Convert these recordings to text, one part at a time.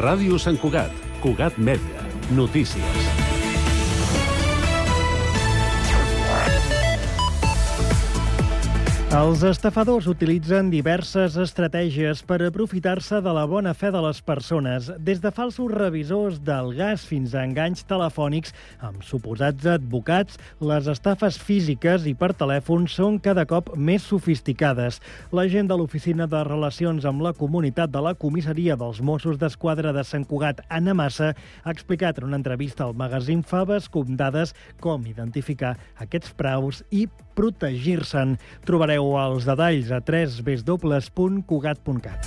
Ràdio Sant Cugat, Cugat Mèdia, notícies. Els estafadors utilitzen diverses estratègies per aprofitar-se de la bona fe de les persones, des de falsos revisors del gas fins a enganys telefònics amb suposats advocats. Les estafes físiques i per telèfon són cada cop més sofisticades. L'agent de l'Oficina de Relacions amb la Comunitat de la Comissaria dels Mossos d'Esquadra de Sant Cugat, Anna Massa, ha explicat en una entrevista al magazín Faves Comptades com identificar aquests fraus i protegir-se'n. Trobareu els detalls a www.cugat.cat.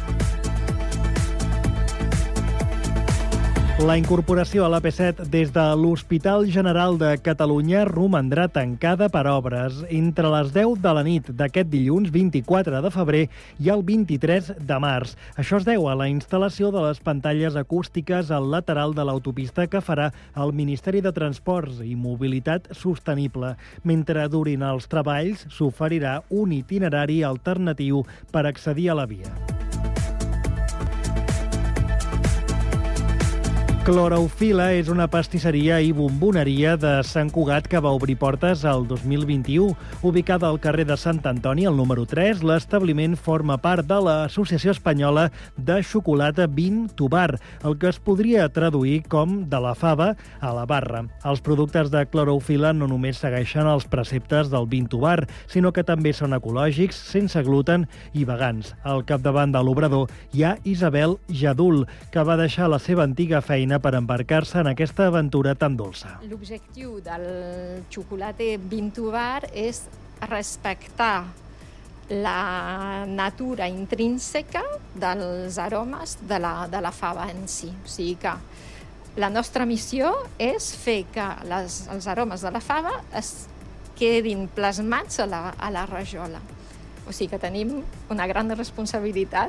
La incorporació a l'AP7 des de l'Hospital General de Catalunya romandrà tancada per obres entre les 10 de la nit d'aquest dilluns 24 de febrer i el 23 de març. Això es deu a la instal·lació de les pantalles acústiques al lateral de l'autopista que farà el Ministeri de Transports i Mobilitat Sostenible. Mentre durin els treballs, s'oferirà un itinerari alternatiu per accedir a la via. Cloroufila és una pastisseria i bomboneria de Sant Cugat que va obrir portes el 2021. Ubicada al carrer de Sant Antoni, al número 3, l'establiment forma part de l'Associació Espanyola de Xocolata Vin to Bar, el que es podria traduir com de la fava a la barra. Els productes de Cloroufila no només segueixen els preceptes del Vin to Bar, sinó que també són ecològics, sense gluten i vegans. Al capdavant de l'obrador hi ha Isabel Jadul, que va deixar la seva antiga feina per embarcar-se en aquesta aventura tan dolça. L'objectiu del xocolata Vin to Bar és respectar la natura intrínseca dels aromes de la fava en si. O sigui que la nostra missió és fer que els aromes de la fava es quedin plasmats a la rajola. O sigui que tenim una gran responsabilitat.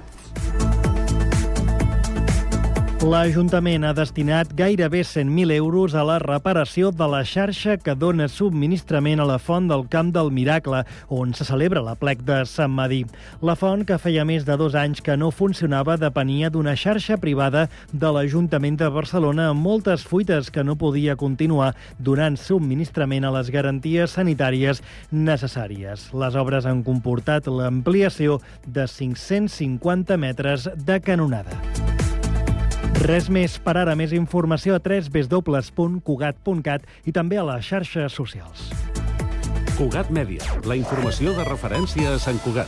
L'Ajuntament ha destinat gairebé 100.000 euros a la reparació de la xarxa que dona subministrament a la font del Camp del Miracle, on se celebra l'aplec de Sant Medir. La font, que feia més de 2 anys que no funcionava, depenia d'una xarxa privada de l'Ajuntament de Barcelona amb moltes fuites que no podia continuar donant subministrament a les garanties sanitàries necessàries. Les obres han comportat l'ampliació de 550 metres de canonada. Res més per ara. Més informació a www.cugat.cat i també a les xarxes socials. Cugat Mèdia, la informació de referència a Sant Cugat.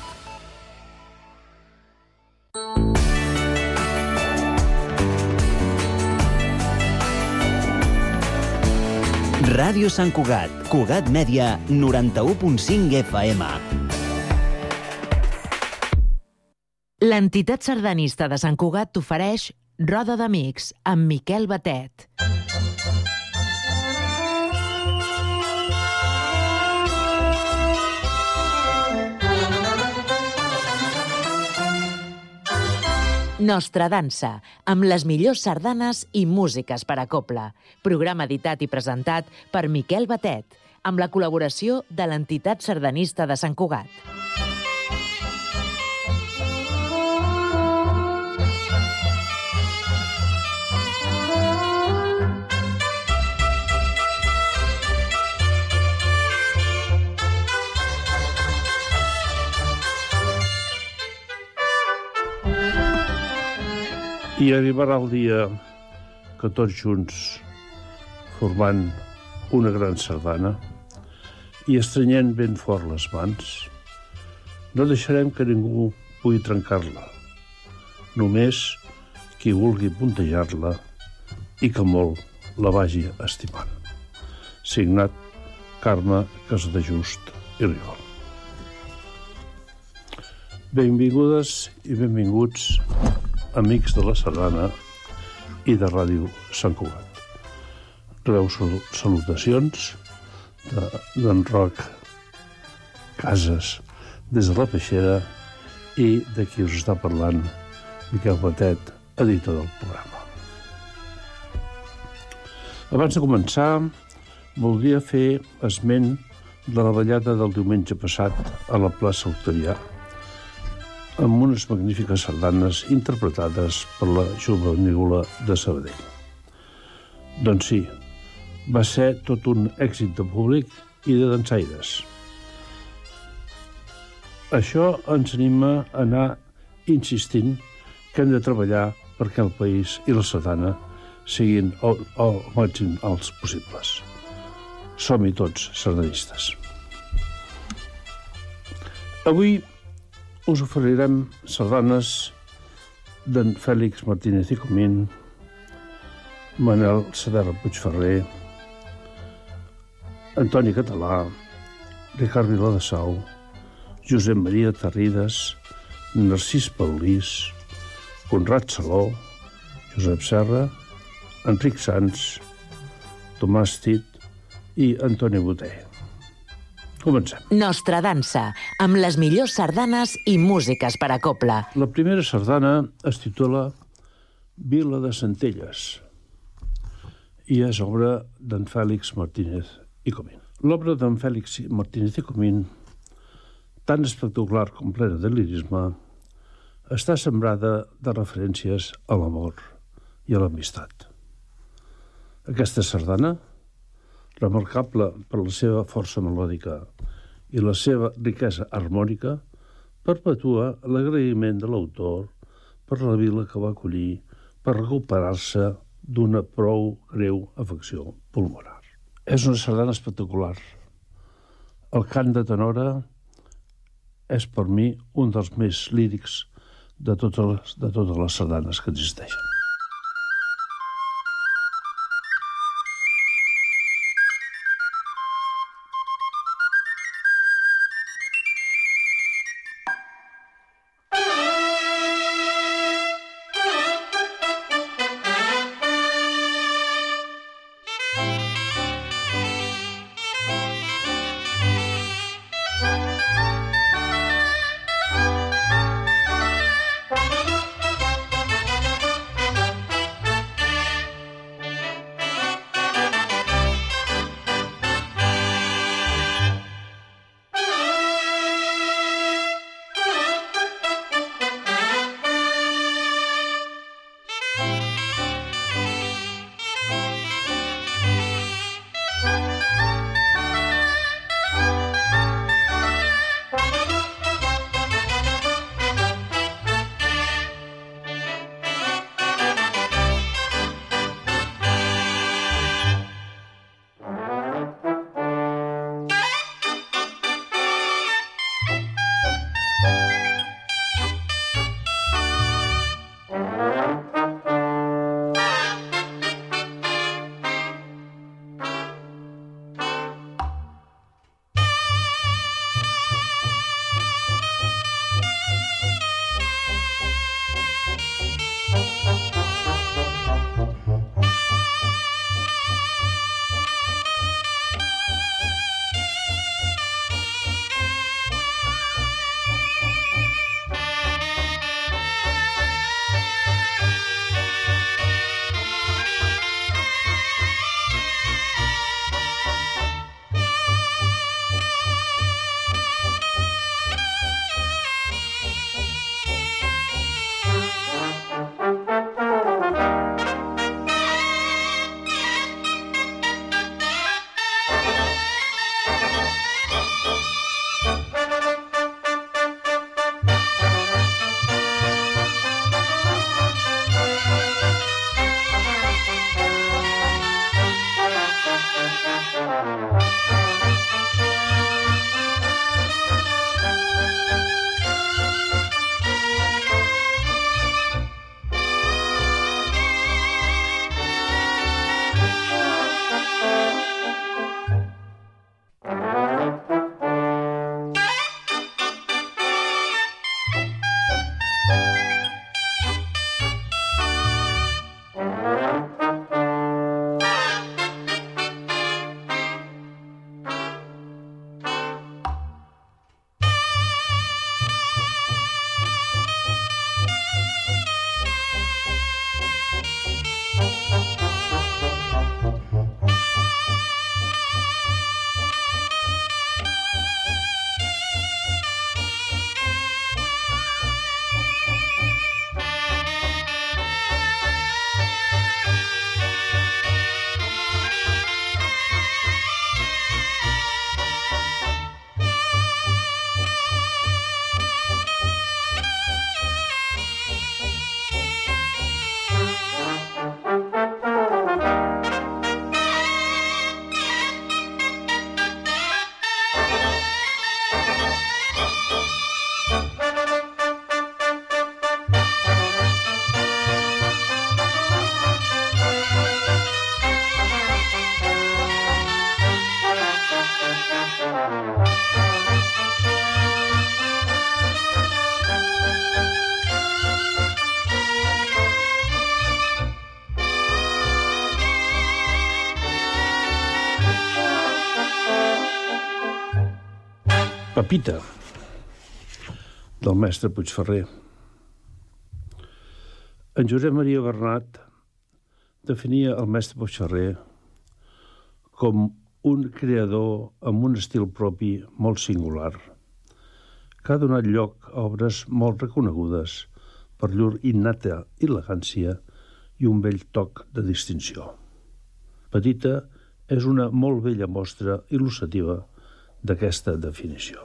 Ràdio Sant Cugat, Cugat Mèdia, 91.5 FM. L'entitat sardanista de Sant Cugat t'ofereix Roda d'Amics, amb Miquel Batet. Nostra dansa, amb les millors sardanes i músiques per a cobla. Programa editat i presentat per Miquel Batet, amb la col·laboració de l'entitat sardanista de Sant Cugat. I arribarà el dia que tots junts, formant una gran sardana i estrenyent ben fort les mans, no deixarem que ningú pugui trencar-la, només qui vulgui puntejar-la i que molt la vagi estimant. Signat Carme Casdejust i Rigol. Benvingudes i benvinguts, amics de la sardana i de Ràdio Sant Cugat. Rebeu salutacions d'en Roc Casas des de la Peixera i de qui us està parlant, Miquel Batet, editor del programa. Abans de començar, voldria fer esment de la ballada del diumenge passat a la plaça Octavià, amb unes magnífiques sardanes interpretades per la Jovenícola de Sabadell. Doncs sí, va ser tot un èxit de públic i de dansaires. Això ens anima a anar insistint que hem de treballar perquè el país i la sardana siguin el màxim alts possibles. Som-hi tots sardanistes. Avui us oferirem sardanes d'en Fèlix Martínez i Comín, Manel Saderra Puigferrer, Antoni Català, Ricard Viladesau, Josep Maria Tarrides, Narcís Paulís, Conrad Saló, Josep Serra, Enric Sans, Tomàs Tit i Antoni Boter. Comencem. Nostra dansa, amb les millors sardanes i músiques per a cobla. La primera sardana es titula Vila de Centelles i és obra d'en Fèlix Martínez i Comín. L'obra d'en Fèlix Martínez i Comín, tan espectacular com plena de lirisme, està sembrada de referències a l'amor i a l'amistat. Aquesta sardana, remarcable per la seva força melòdica i la seva riquesa harmònica, perpetua l'agraïment de l'autor per la vila que va acollir per recuperar-se d'una prou greu afecció pulmonar. És una sardana espectacular. El cant de tenora és per mi un dels més lírics de totes les sardanes que existeixen. Pepita, del mestre Puigferrer. En Josep Maria Bernat definia el mestre Puigferrer com un creador amb un estil propi molt singular, que ha donat lloc a obres molt reconegudes per llur innata elegància i un bell toc de distinció. Petita és una molt bella mostra il·lustrativa d'aquesta definició.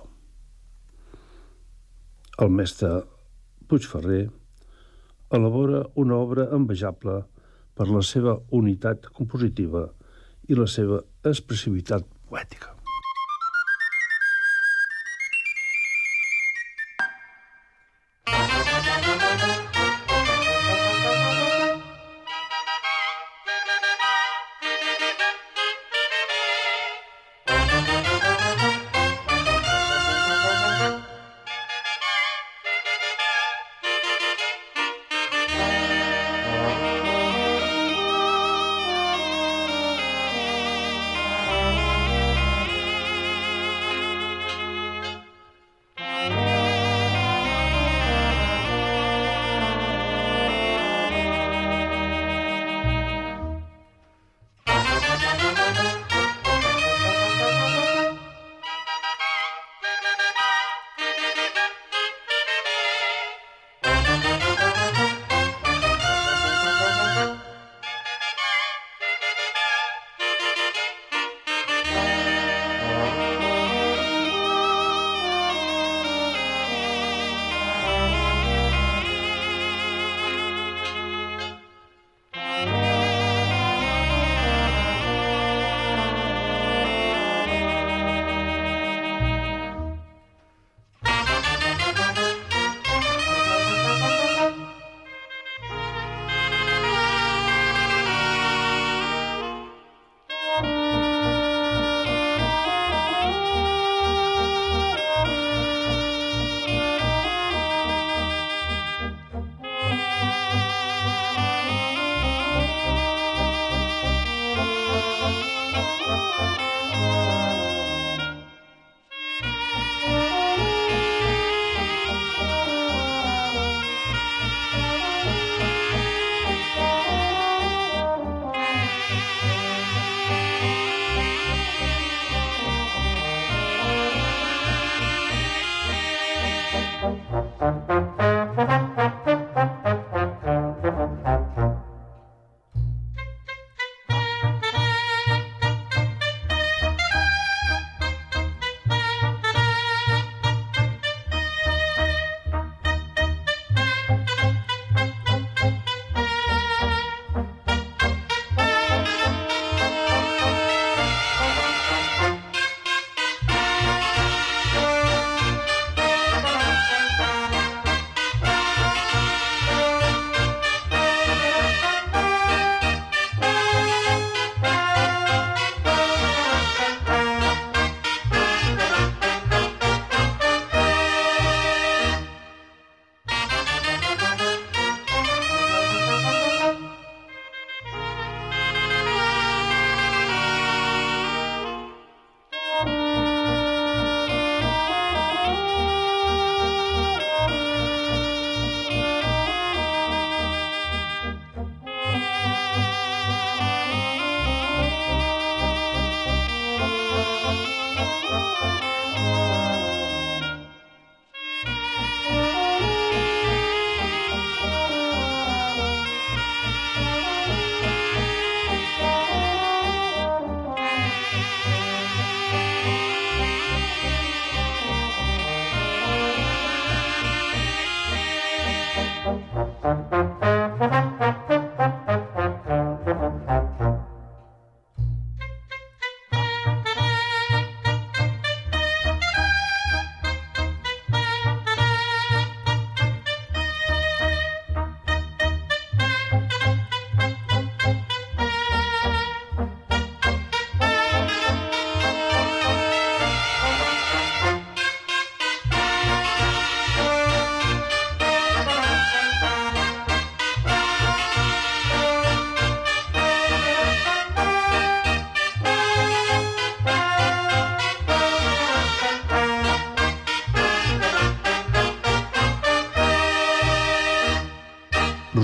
El mestre Puigferrer elabora una obra envejable per la seva unitat compositiva i la seva expressivitat poètica.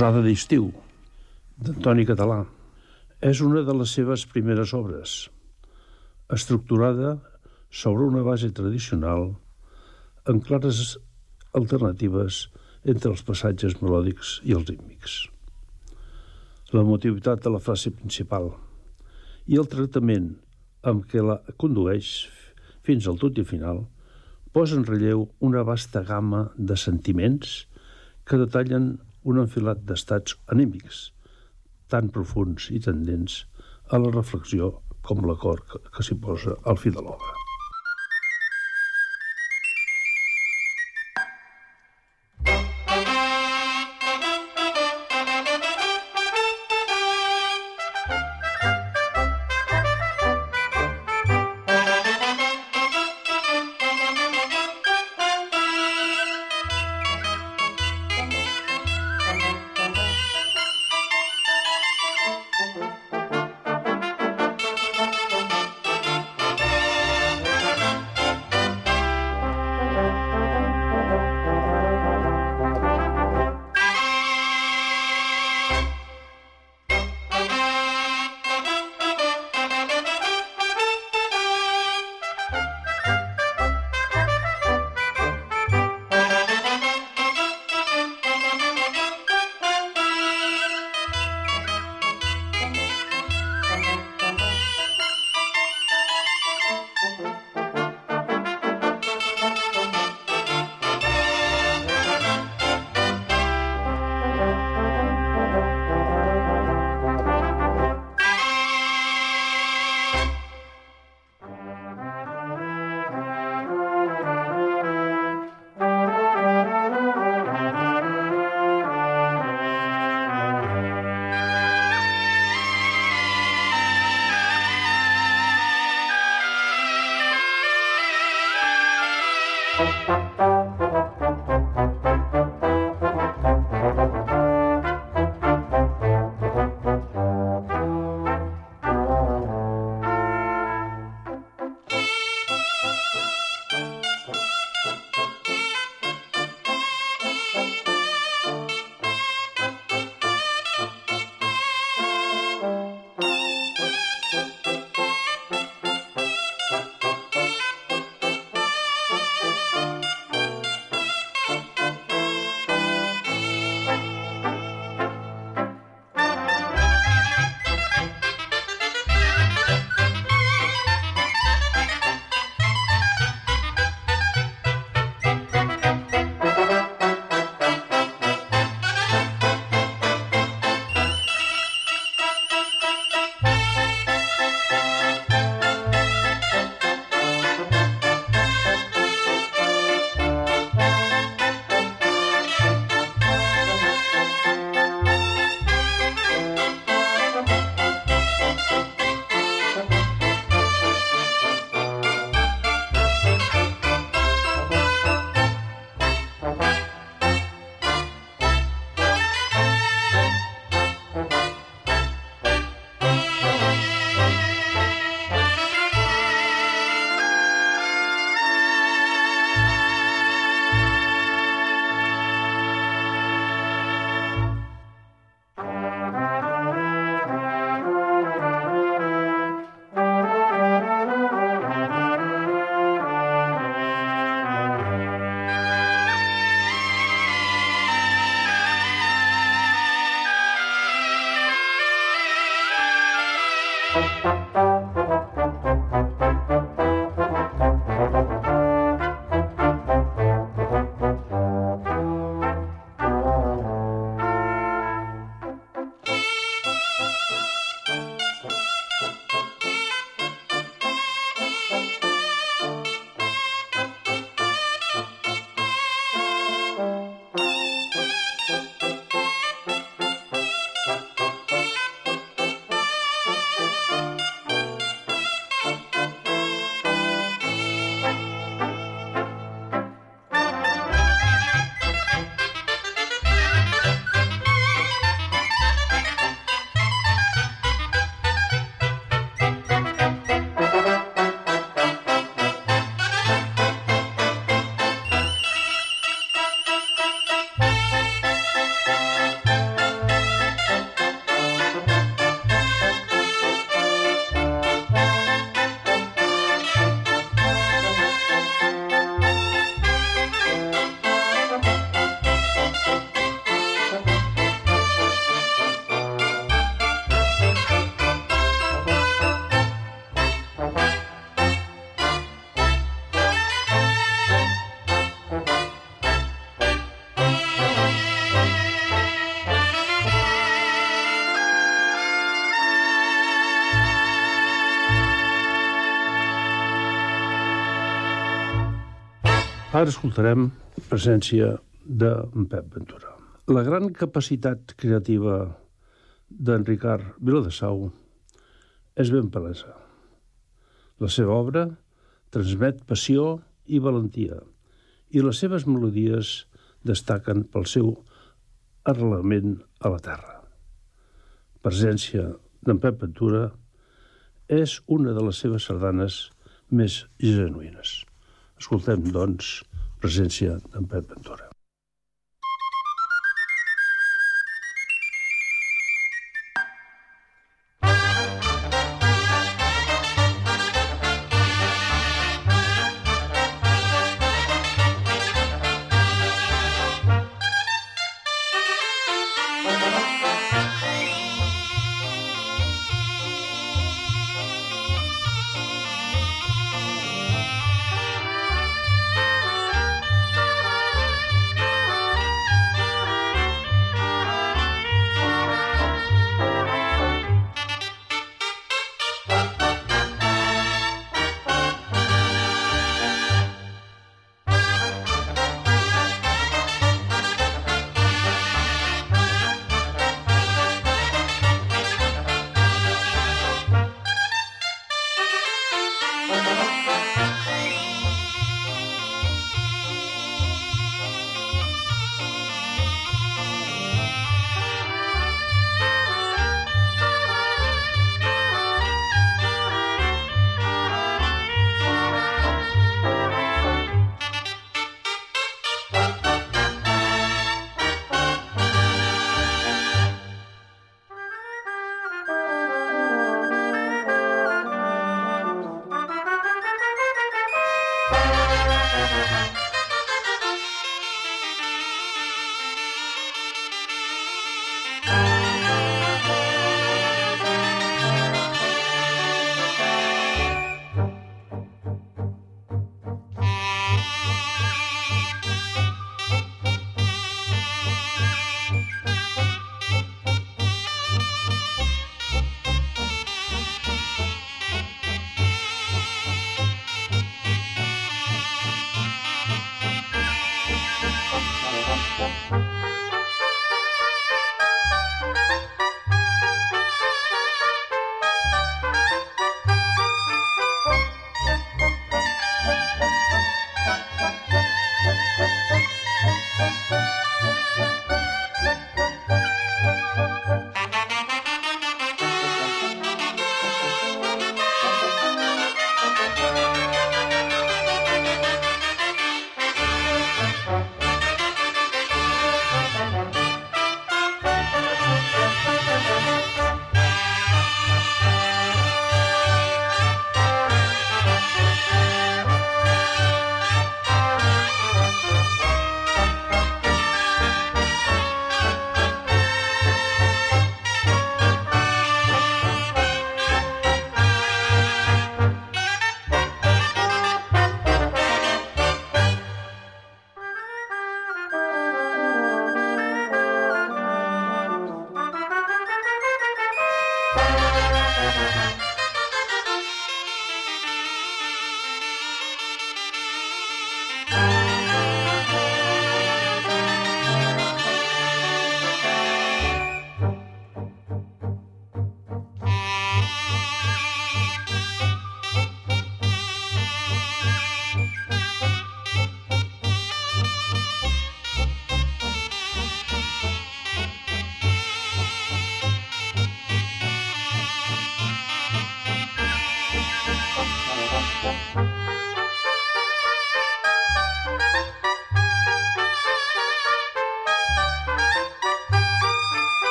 Posada d'estiu, d'Antoni Català. És una de les seves primeres obres, estructurada sobre una base tradicional amb clares alternatives entre els passatges melòdics i els rítmics. L'emotivitat de la frase principal i el tractament amb què la condueix fins al tutti final posa en relleu una vasta gamma de sentiments que detallen un enfilat d'estats anímics tan profuns i tendents a la reflexió com l'acord que s'hi posa al fi de l'obra. Ara escoltarem presència d'en Pep Ventura. La gran capacitat creativa d'en Ricard Viladesau és ben palesa. La seva obra transmet passió i valentia, i les seves melodies destaquen pel seu arrelament a la terra. Presència d'en Pep Ventura és una de les seves sardanes més genuïnes. Escoltem, doncs, presència d'en Pep Ventura.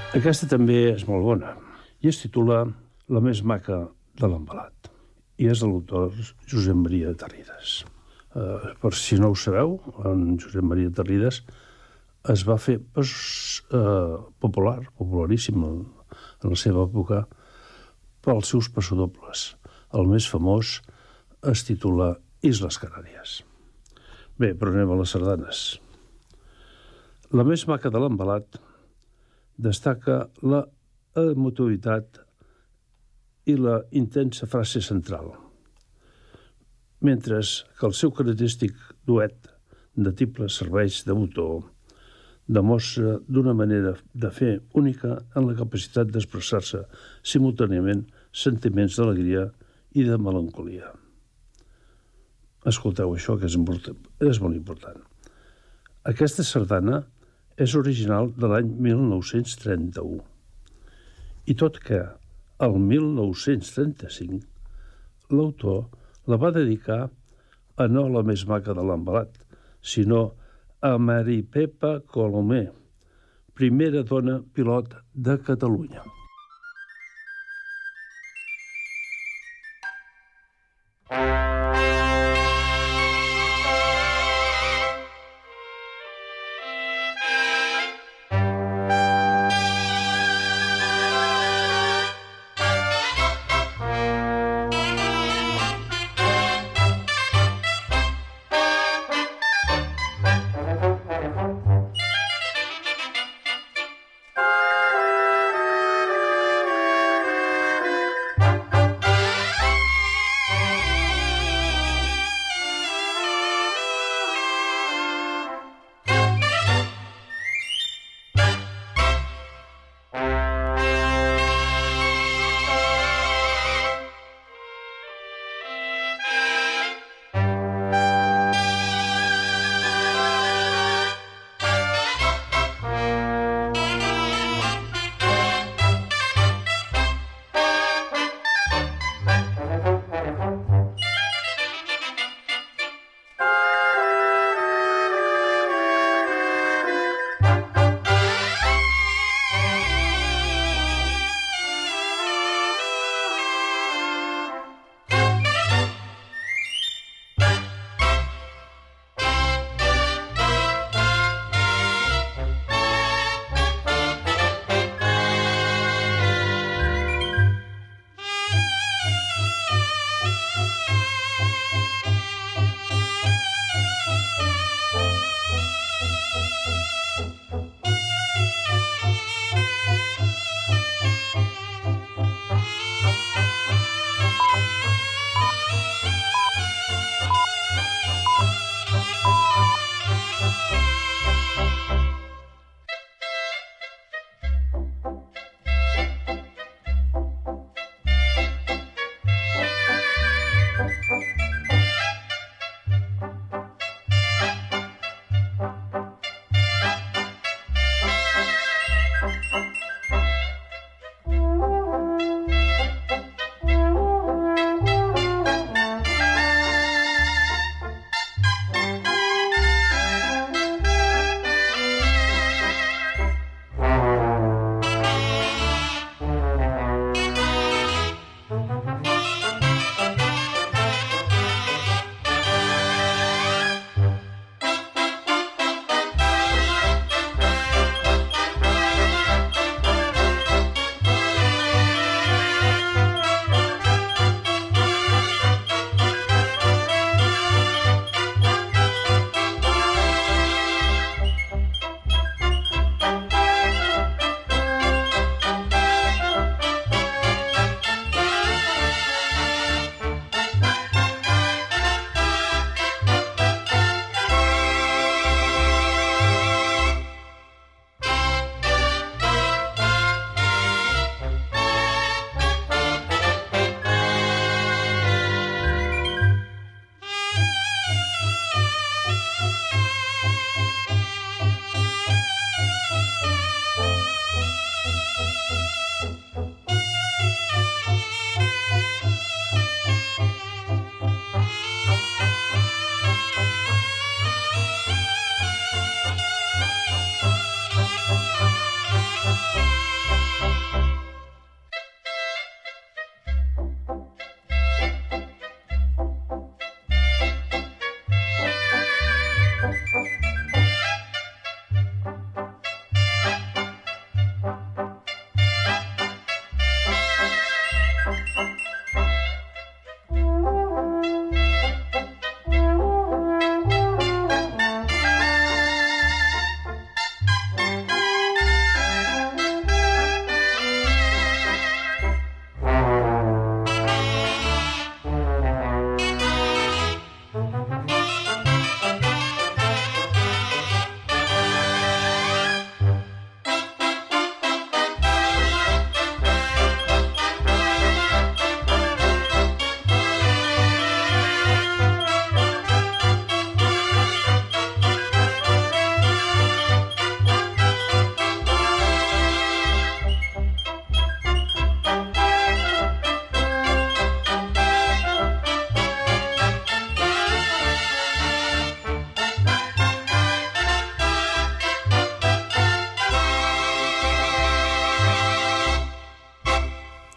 Aquesta també és molt bona i es titula La més maca de l'embalat i és de l'autor Josep Maria Terrides. Per si no ho sabeu, en Josep Maria Terrides es va fer popularíssim en la seva època pels seus passadobles. El més famós es titula Isles Canàries. Bé, però anem a les sardanes. La més maca de l'embalat destaca la emotivitat i la intensa frase central, mentre que el seu característic duet de tiple serveis de botó demostra d'una manera de fer única en la capacitat d'expressar-se simultàniament sentiments d'alegria i de melancolia. Escolteu això, que és molt important. Aquesta sardana és original de l'any 1931 i tot que el 1935 l'autor la va dedicar a no la més maca de l'embalat, sinó a Mari Pepa Colomer, primera dona pilot de Catalunya.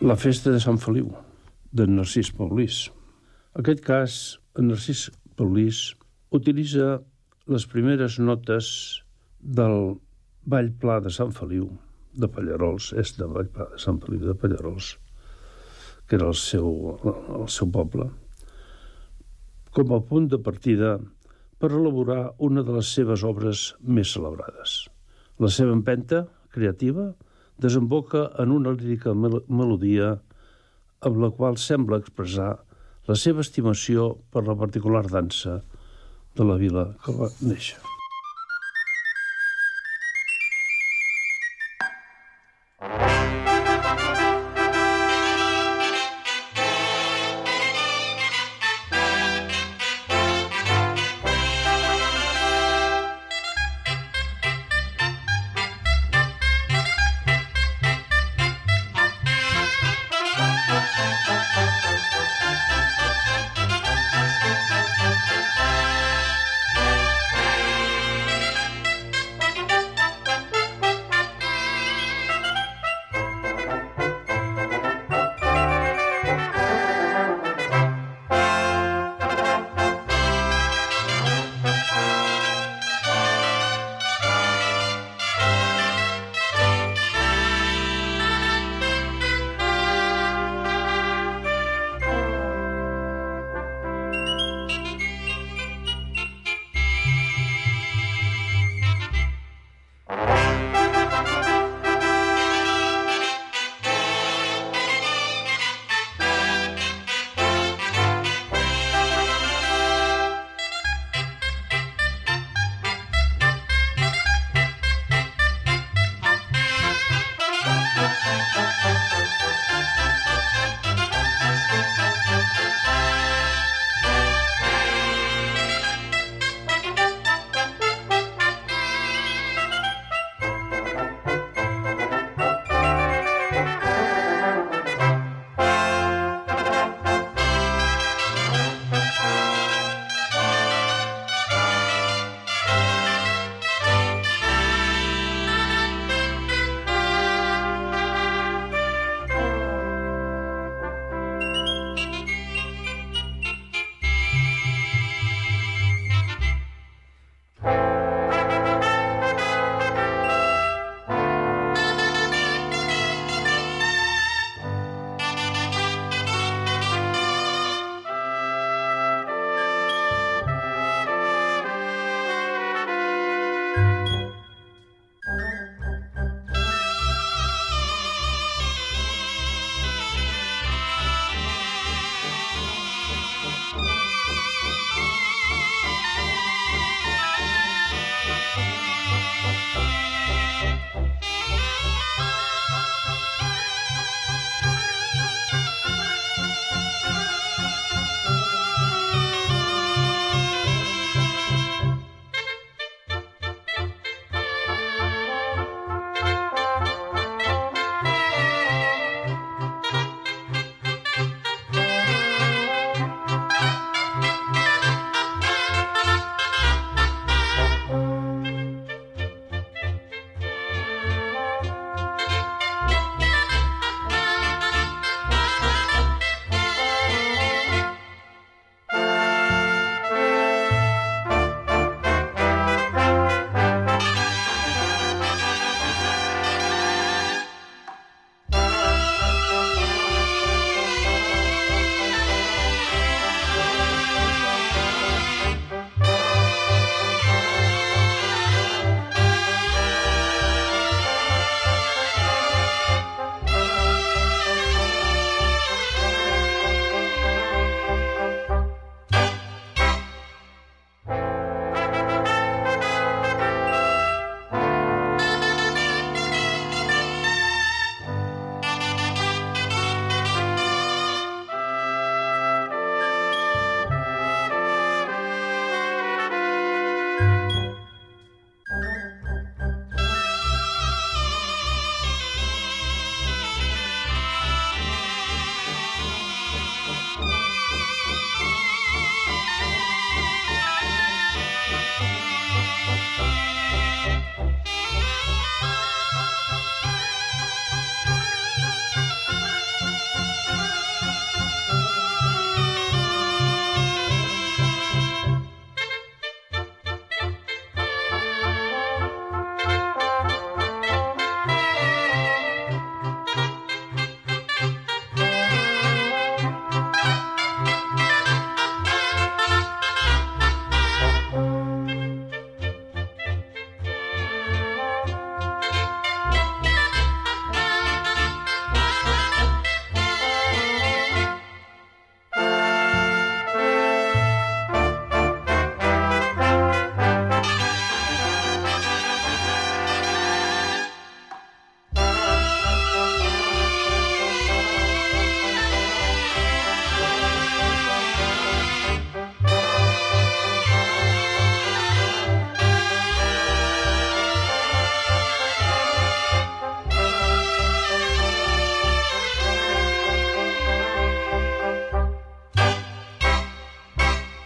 la festa de Sant Feliu, d'en Narcís Paulís. En aquest cas, en Narcís Paulís utilitza les primeres notes del Ball Pla de Sant Feliu, de Pallarols, és de Ball Pla de Sant Feliu de Pallarols, que era el seu poble, com a punt de partida per elaborar una de les seves obres més celebrades. La seva empenta creativa desemboca en una lírica melodia amb la qual sembla expressar la seva estimació per la particular dansa de la vila que va néixer.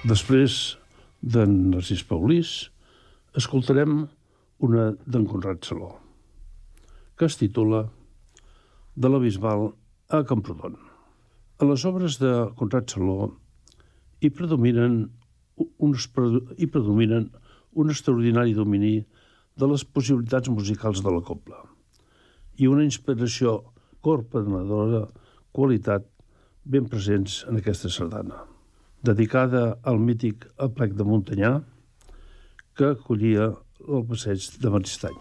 Després d'en Narcís Paulís, escoltarem una d'en Conrad Saló, que es titula De la Bisbal a Camprodon. A les obres de Conrad Saló hi predominen un extraordinari domini de les possibilitats musicals de la cobla i una inspiració corprenedora qualitat ben presents en aquesta sardana, dedicada al mític Aplec de Montanyà que acollia el passeig de Maristany.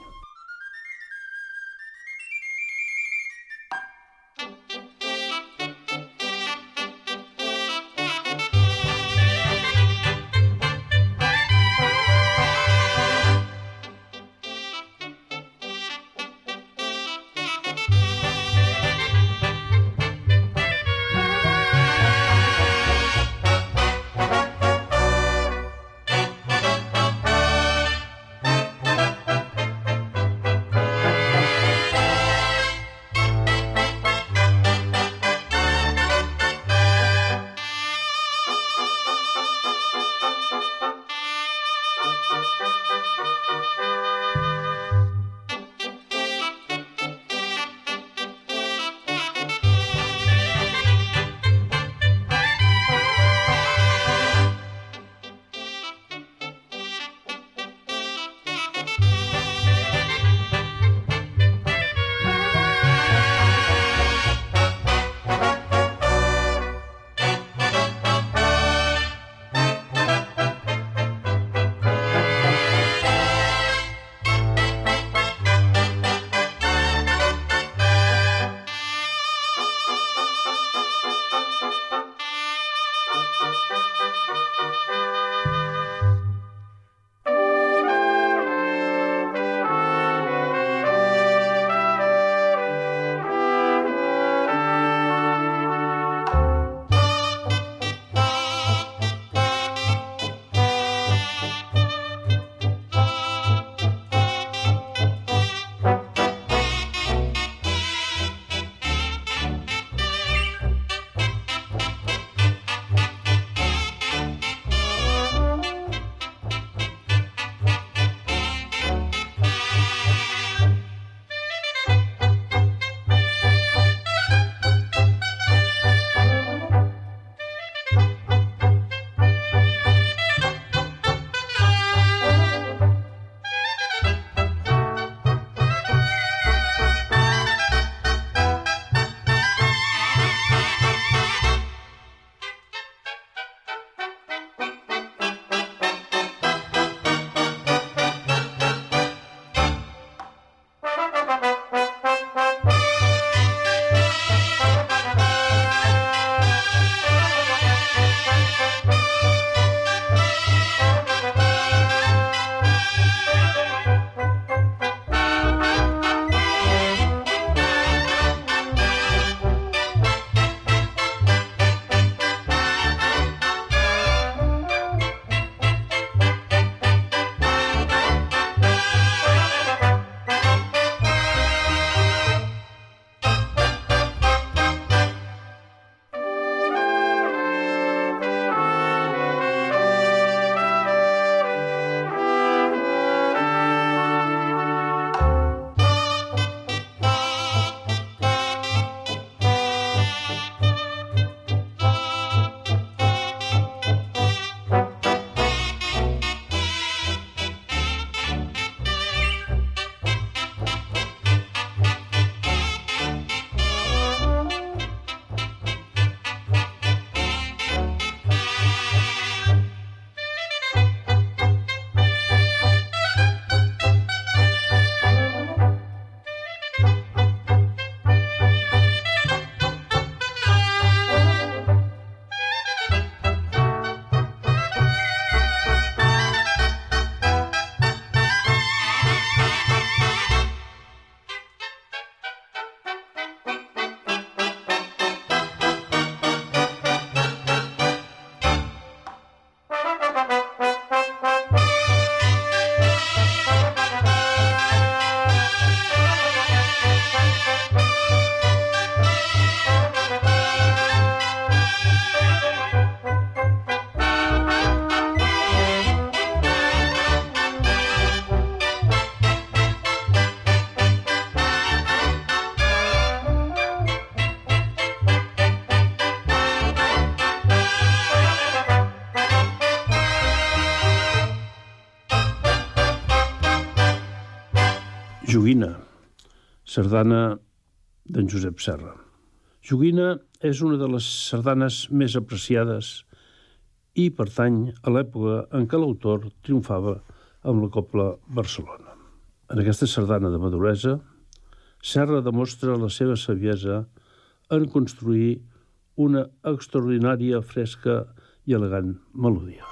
Joguina, sardana d'en Josep Serra. Joguina és una de les sardanes més apreciades i pertany a l'època en què l'autor triomfava amb la Cobla Barcelona. En aquesta sardana de maduresa, Serra demostra la seva saviesa en construir una extraordinària, fresca i elegant melodia.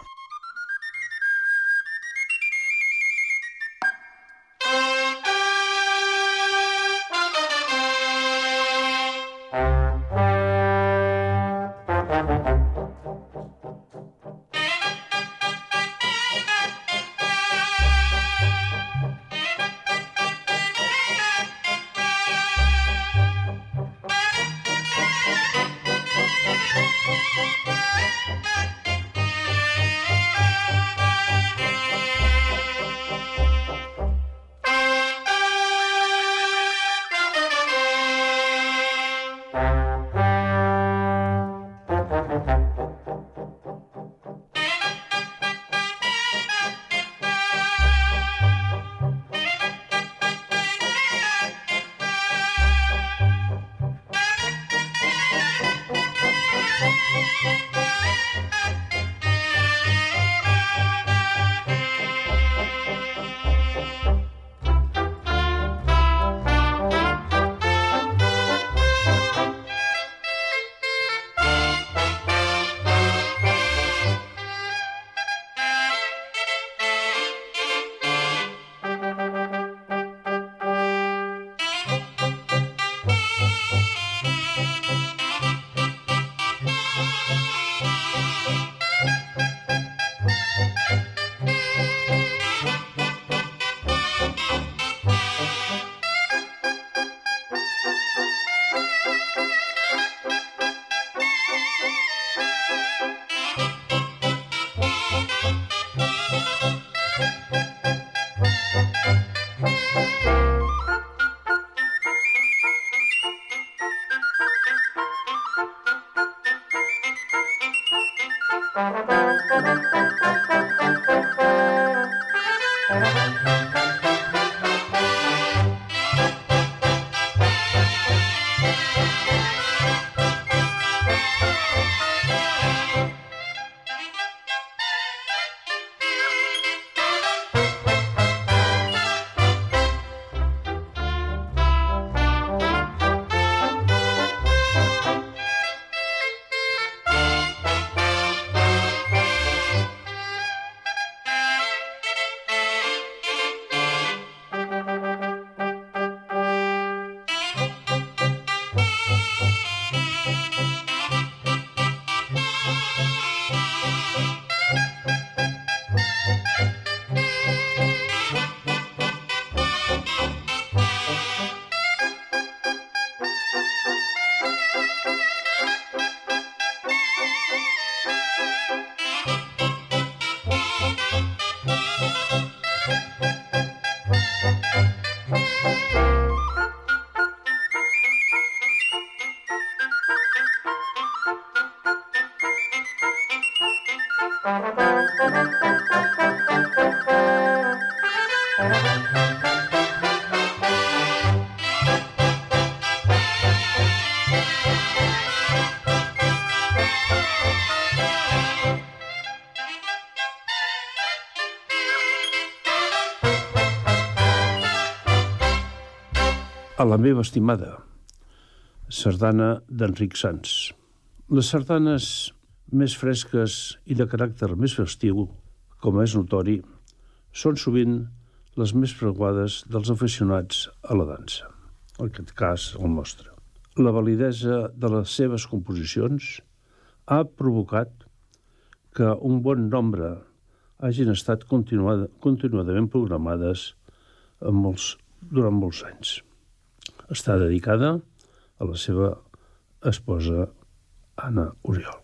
A la meva estimada, sardana d'Enric Sans. Les sardanes més fresques i de caràcter més festiu, com és notori, són sovint les més preuades dels aficionats a la dansa, en aquest cas el nostre. La validesa de les seves composicions ha provocat que un bon nombre hagin estat continuadament programades durant molts anys. Està dedicada a la seva esposa Anna Oriol.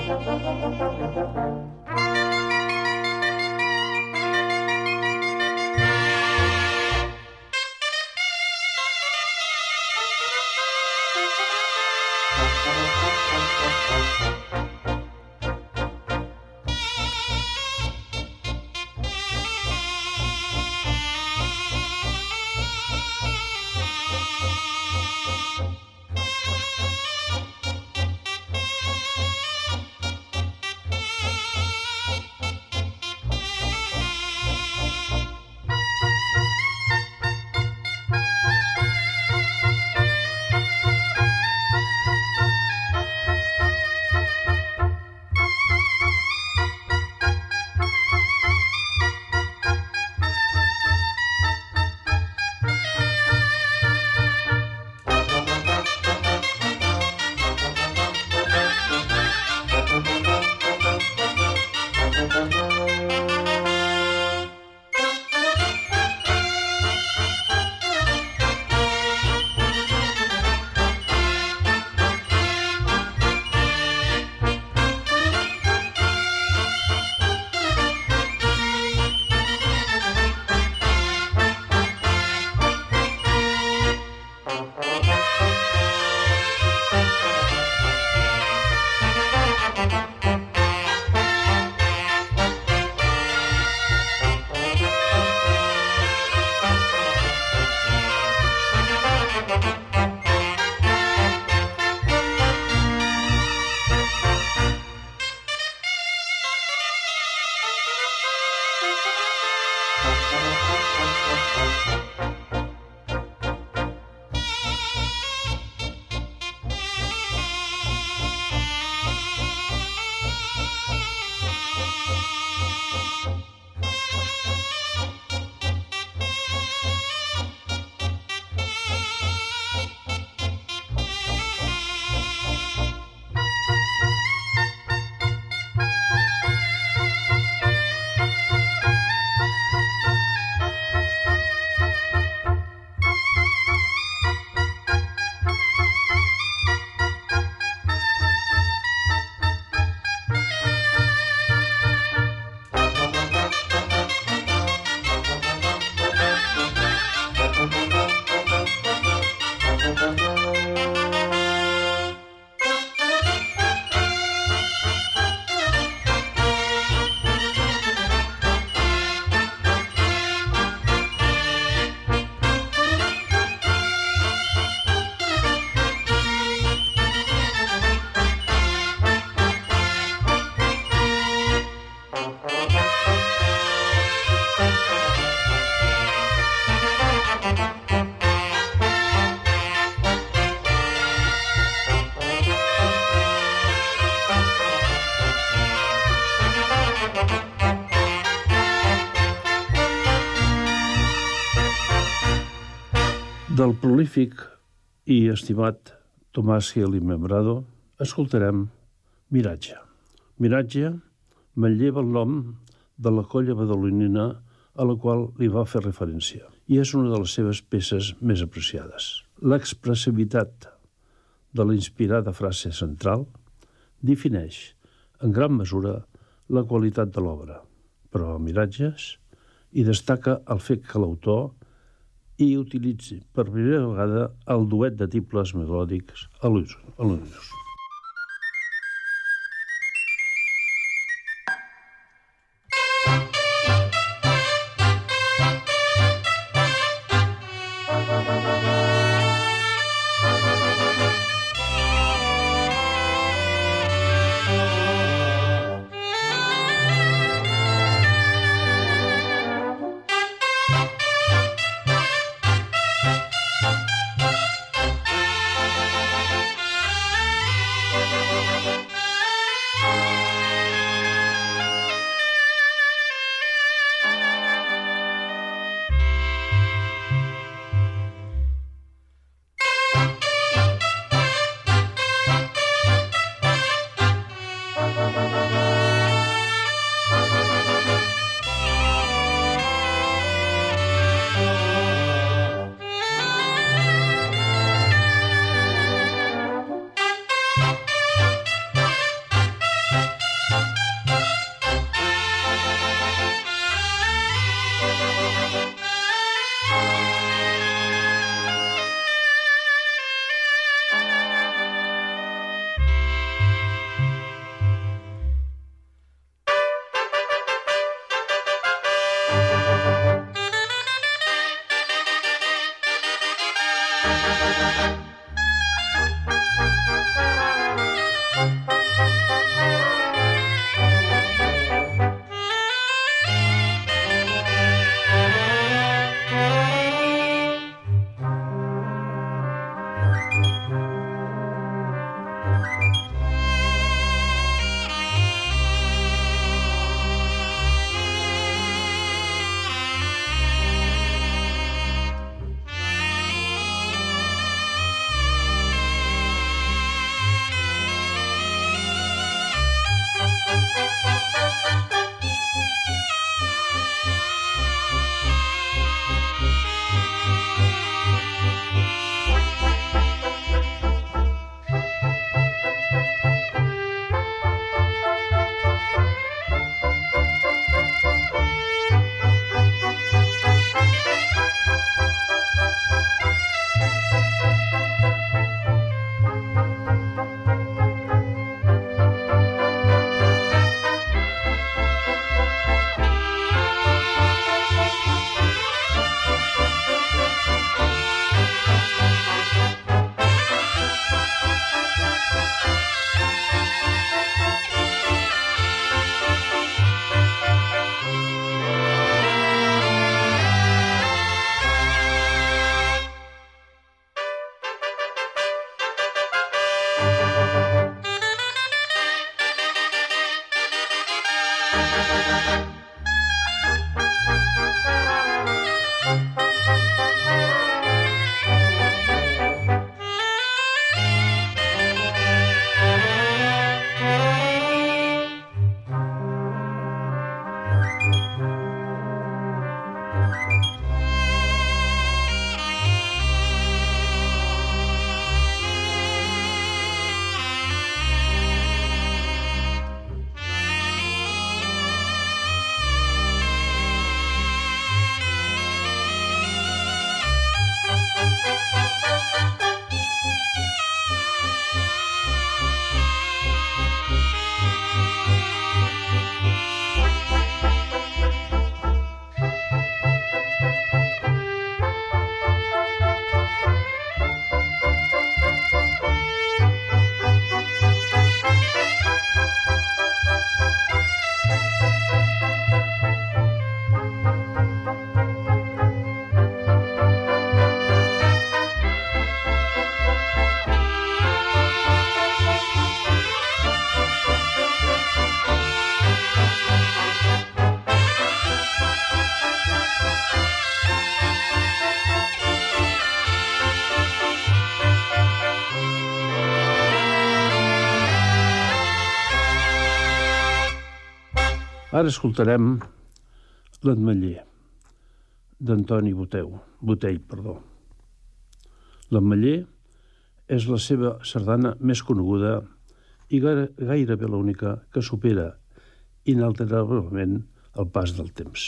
Del prolífic i estimat Tomàs Gil i Membrado escoltarem Miratge. Miratge manlleva el nom de la colla badalonina a la qual li va fer referència i és una de les seves peces més apreciades. L'expressivitat de la inspirada frase central defineix en gran mesura la qualitat de l'obra, però a Miratges hi destaca el fet que l'autor i utilitzi per primera vegada el duet de tibles melòdics a l'ús. Ara escoltarem l'Ametller, d'Antoni Botell. L'Ametller és la seva sardana més coneguda i gairebé l'única que supera inalterablement el pas del temps.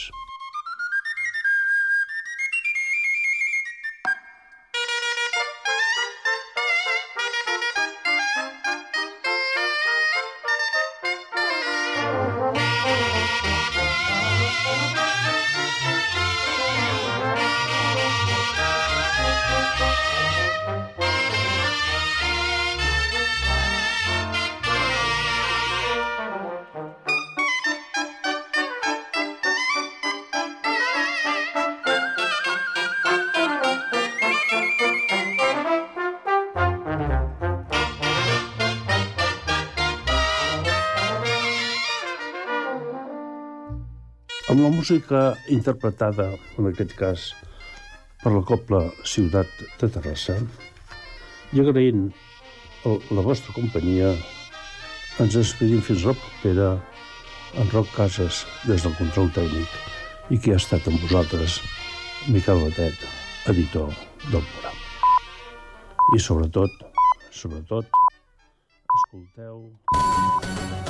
Amb la música interpretada, en aquest cas, per la Cobla Ciutat de Terrassa, i agraint la vostra companyia, ens despedim fins la propera, en Roc Casas, des del control tècnic, i qui ha estat amb vosaltres, Miquel Batet, editor del programa. I sobretot, escolteu...